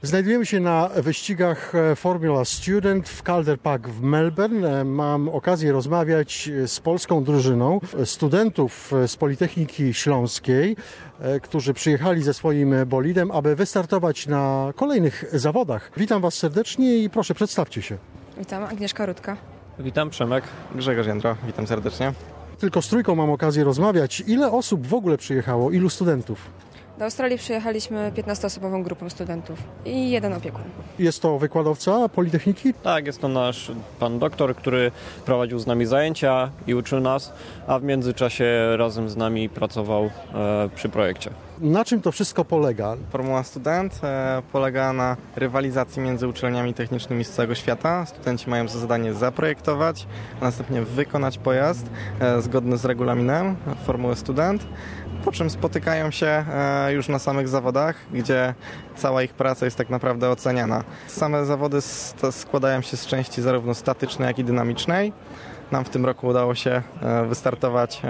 Znajdujemy się na wyścigach Formula Student w Calder Park w Melbourne. Mam okazję rozmawiać z polską drużyną studentów z Politechniki Śląskiej, którzy przyjechali ze swoim bolidem, aby wystartować na kolejnych zawodach. Witam Was serdecznie i proszę, przedstawcie się. Witam, Agnieszka Rutka. Witam, Przemek. Grzegorz Jędro, witam serdecznie. Tylko z trójką mam okazję rozmawiać. Ile osób w ogóle przyjechało? Ilu studentów? Do Australii przyjechaliśmy 15-osobową grupą studentów i jeden opiekun. Jest to wykładowca Politechniki? Tak, jest to nasz pan doktor, który prowadził z nami zajęcia i uczył nas, a w międzyczasie razem z nami pracował przy projekcie. Na czym to wszystko polega? Formuła Student polega na rywalizacji między uczelniami technicznymi z całego świata. Studenci mają za zadanie zaprojektować, a następnie wykonać pojazd zgodny z regulaminem Formuły Student, po czym spotykają się już na samych zawodach, gdzie cała ich praca jest tak naprawdę oceniana. Same zawody składają się z części zarówno statycznej, jak i dynamicznej. Nam w tym roku udało się wystartować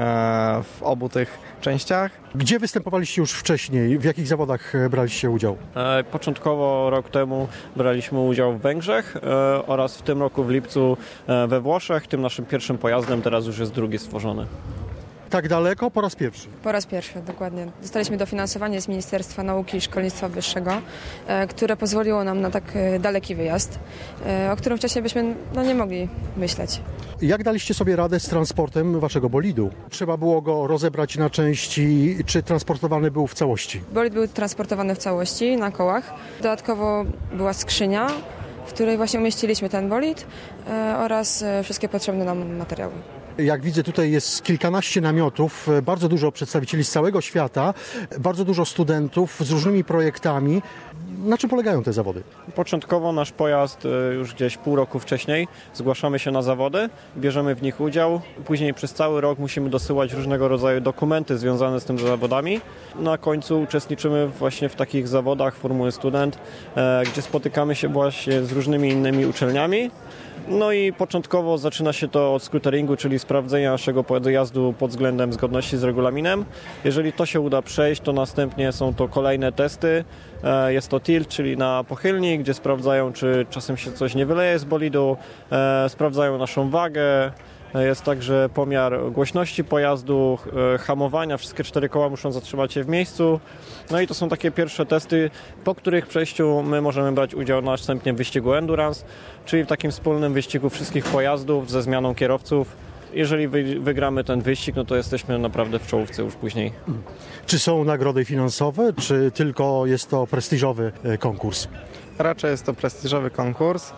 w obu tych częściach. Gdzie występowaliście już wcześniej? W jakich zawodach braliście udział? Początkowo rok temu braliśmy udział w Węgrzech oraz w tym roku w lipcu we Włoszech. Tym naszym pierwszym pojazdem teraz już jest drugi stworzony. Tak daleko? Po raz pierwszy? Po raz pierwszy, dokładnie. Dostaliśmy dofinansowanie z Ministerstwa Nauki i Szkolnictwa Wyższego, które pozwoliło nam na tak daleki wyjazd, o którym wcześniej byśmy nie mogli myśleć. Jak daliście sobie radę z transportem waszego bolidu? Trzeba było go rozebrać na części, czy transportowany był w całości? Bolid był transportowany w całości na kołach. Dodatkowo była skrzynia, w której właśnie umieściliśmy ten bolid oraz wszystkie potrzebne nam materiały. Jak widzę, tutaj jest kilkanaście namiotów, bardzo dużo przedstawicieli z całego świata, bardzo dużo studentów z różnymi projektami. Na czym polegają te zawody? Początkowo nasz pojazd już gdzieś pół roku wcześniej zgłaszamy się na zawody, bierzemy w nich udział. Później przez cały rok musimy dosyłać różnego rodzaju dokumenty związane z tym zawodami. Na końcu uczestniczymy właśnie w takich zawodach Formuły Student, gdzie spotykamy się właśnie z różnymi innymi uczelniami. No i początkowo zaczyna się to od skuteringu, czyli sprawdzenia naszego pojazdu pod względem zgodności z regulaminem. Jeżeli to się uda przejść, to następnie są to kolejne testy. Jest to tilt, czyli na pochylni, gdzie sprawdzają, czy czasem się coś nie wyleje z bolidu, sprawdzają naszą wagę. Jest także pomiar głośności pojazdu, hamowania, wszystkie 4 koła muszą zatrzymać się w miejscu. No i to są takie pierwsze testy, po których przejściu my możemy brać udział następnie w wyścigu Endurance, czyli w takim wspólnym wyścigu wszystkich pojazdów ze zmianą kierowców. Jeżeli wygramy ten wyścig, no to jesteśmy naprawdę w czołówce już później. Czy są nagrody finansowe, czy tylko jest to prestiżowy konkurs? Raczej jest to prestiżowy konkurs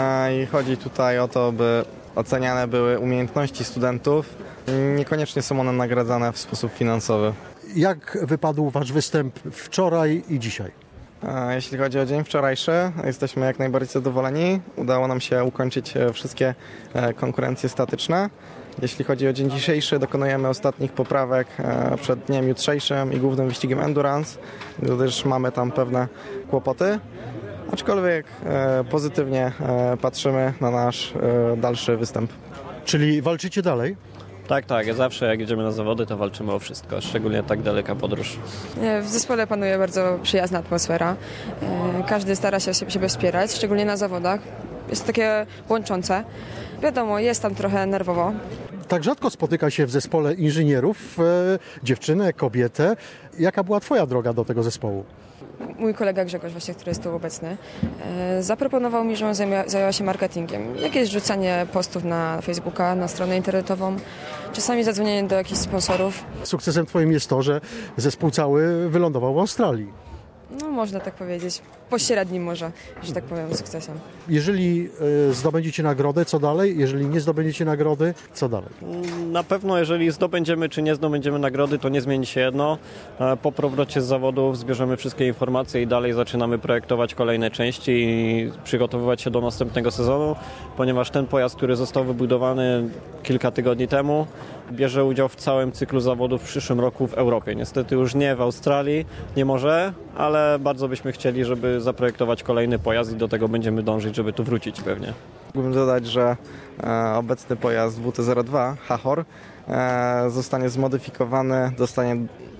i chodzi tutaj o to, by oceniane były umiejętności studentów. Niekoniecznie są one nagradzane w sposób finansowy. Jak wypadł wasz występ wczoraj i dzisiaj? Jeśli chodzi o dzień wczorajszy, jesteśmy jak najbardziej zadowoleni. Udało nam się ukończyć wszystkie konkurencje statyczne. Jeśli chodzi o dzień dzisiejszy, dokonujemy ostatnich poprawek przed dniem jutrzejszym i głównym wyścigiem Endurance, gdyż mamy tam pewne kłopoty. Aczkolwiek pozytywnie patrzymy na nasz dalszy występ. Czyli walczycie dalej? Tak. Zawsze jak jedziemy na zawody, to walczymy o wszystko, szczególnie tak daleka podróż. W zespole panuje bardzo przyjazna atmosfera. Każdy stara się siebie wspierać, szczególnie na zawodach. Jest to takie łączące. Wiadomo, jest tam trochę nerwowo. Tak rzadko spotyka się w zespole inżynierów dziewczynę, kobietę. Jaka była twoja droga do tego zespołu? Mój kolega Grzegorz, właśnie, który jest tu obecny, zaproponował mi, żebym zajęła się marketingiem. Jakieś rzucanie postów na Facebooka, na stronę internetową, czasami zadzwonienie do jakichś sponsorów. Sukcesem twoim jest to, że zespół cały wylądował w Australii. No, można tak powiedzieć. Pośrednim może, że tak powiem, sukcesem. Jeżeli zdobędziecie nagrodę, co dalej? Jeżeli nie zdobędziecie nagrody, co dalej? Na pewno, jeżeli zdobędziemy czy nie zdobędziemy nagrody, to nie zmieni się jedno. Po powrocie z zawodów zbierzemy wszystkie informacje i dalej zaczynamy projektować kolejne części i przygotowywać się do następnego sezonu, ponieważ ten pojazd, który został wybudowany kilka tygodni temu, bierze udział w całym cyklu zawodów w przyszłym roku w Europie. Niestety już nie w Australii, nie może, ale bardzo byśmy chcieli, żeby zaprojektować kolejny pojazd i do tego będziemy dążyć, żeby tu wrócić pewnie. Mógłbym dodać, że obecny pojazd WT-02 Hachor zostanie zmodyfikowany, dostanie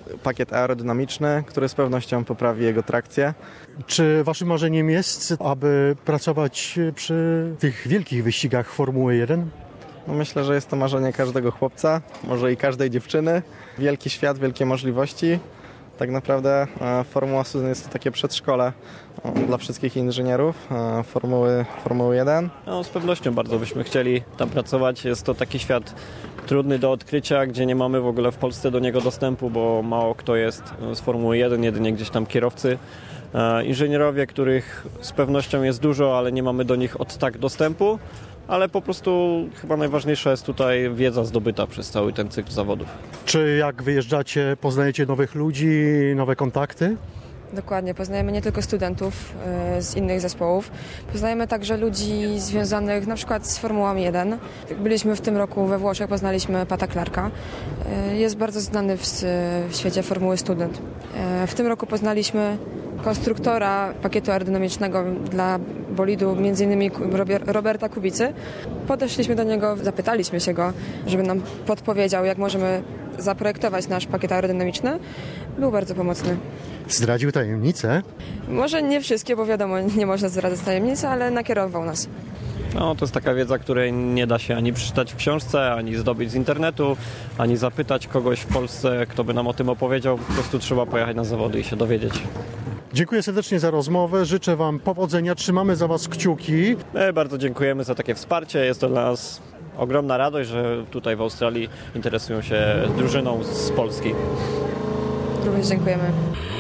pakiet aerodynamiczny, który z pewnością poprawi jego trakcję. Czy waszym marzeniem jest, aby pracować przy tych wielkich wyścigach Formuły 1? No myślę, że jest to marzenie każdego chłopca, może i każdej dziewczyny. Wielki świat, wielkie możliwości. Tak naprawdę Formuła Student jest to takie przedszkole dla wszystkich inżynierów Formuły 1. No, z pewnością bardzo byśmy chcieli tam pracować. Jest to taki świat trudny do odkrycia, gdzie nie mamy w ogóle w Polsce do niego dostępu, bo mało kto jest z Formuły 1, jedynie gdzieś tam kierowcy. Inżynierowie, których z pewnością jest dużo, ale nie mamy do nich od tak dostępu. Ale po prostu chyba najważniejsza jest tutaj wiedza zdobyta przez cały ten cykl zawodów. Czy jak wyjeżdżacie, poznajecie nowych ludzi, nowe kontakty? Dokładnie, poznajemy nie tylko studentów z innych zespołów, poznajemy także ludzi związanych na przykład z Formułą 1. Byliśmy w tym roku we Włoszech, poznaliśmy Pata Clarka. Jest bardzo znany w świecie Formuły Student. W tym roku poznaliśmy konstruktora pakietu aerodynamicznego dla bolidu, m.in. Roberta Kubicy. Podeszliśmy do niego, zapytaliśmy się go, żeby nam podpowiedział, jak możemy zaprojektować nasz pakiet aerodynamiczny. Był bardzo pomocny. Zdradził tajemnicę? Może nie wszystkie, bo wiadomo, nie można zdradzać tajemnicy, ale nakierował nas. No, to jest taka wiedza, której nie da się ani przeczytać w książce, ani zdobyć z internetu, ani zapytać kogoś w Polsce, kto by nam o tym opowiedział. Po prostu trzeba pojechać na zawody i się dowiedzieć. Dziękuję serdecznie za rozmowę, życzę wam powodzenia, trzymamy za was kciuki. My bardzo dziękujemy za takie wsparcie. Jest to dla nas ogromna radość, że tutaj w Australii interesują się drużyną z Polski. Również dziękujemy.